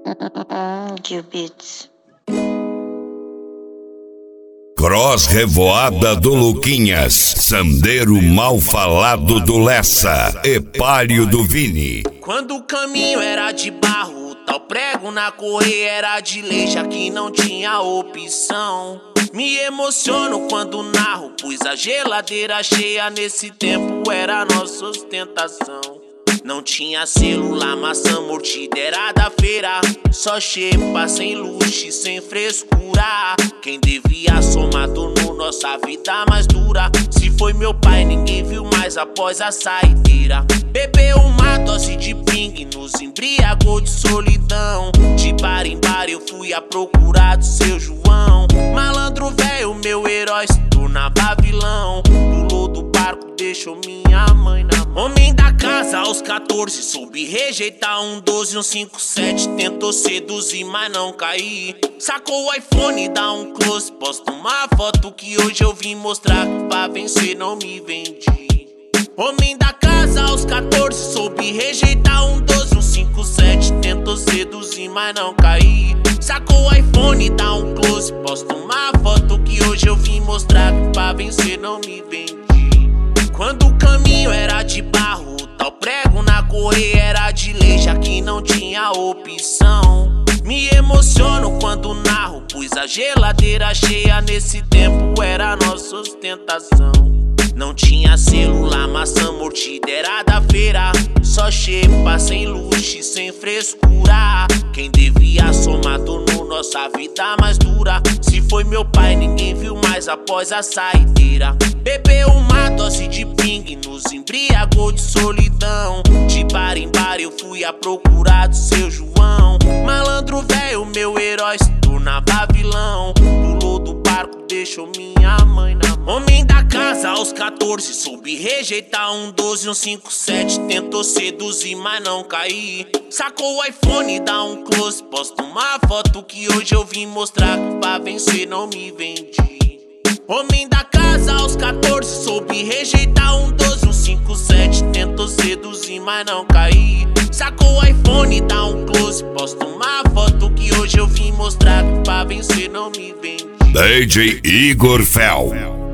Gil Beats. Cross Revoada do Luquinhas, Sandeiro Mal Falado do Lessa, Epálio do Vini. Quando o caminho era de barro, tal prego na correia era de lei, já que não tinha opção. Me emociono quando narro, pois a geladeira cheia nesse tempo era nossa ostentação. Não tinha celular, maçã mordida era da feira, só xepa, sem luxo, sem frescura. Quem devia somado no nossa vida mais dura, se foi meu pai ninguém viu mais após a saideira. Bebeu uma dose de ping, nos embriagou de solidão. De bar em bar eu fui à procura do seu João. Malandro velho, meu herói se tornava vilão. Pulou do barco, deixou minha mãe na mão. Homem da casa aos 14, soube rejeitar um 12, um 57. Tentou seduzir, mas não caí. Sacou o iPhone, dá um close, posta uma foto que hoje eu vim mostrar que pra vencer não me vendi. Homem da casa aos 14, soube rejeitar um 12, um 57. Tentou seduzir, mas não caí. Sacou o iPhone, dá um close, posta uma foto que hoje eu vim mostrar que pra vencer não me vendi. Quando o caminho era de barro, tal prego na correia era de lei, já que não tinha opção. Me emociono quando narro, pois a geladeira cheia nesse tempo era nossa ostentação. Não tinha celular, maçã mordida era da feira, só xepa, sem luxo, sem frescura. Quem devia somado no nossa vida mais dura, se foi meu pai ninguém viu mais após a saideira. Bebeu uma dose de ping, nos embriagou de solidão. De bar em bar eu fui à procura do seu João. Malandro velho, meu herói se tornava vilão. Pulou do barco, deixou minha mãe na mão. Homem da casa aos 14, soube rejeitar um 12, um 57. Tentou seduzir, mas não caí. Sacou o iPhone, dá um close, posta uma foto que hoje eu vim mostrar que pra vencer não me vendi. Homem da casa aos 14, soube rejeitar um 12, um 57. Tentou seduzir, mas não caí. Sacou o iPhone, dá um close, posta uma foto que hoje eu vim mostrar que pra vencer não me vendi. DJ Igor Fel.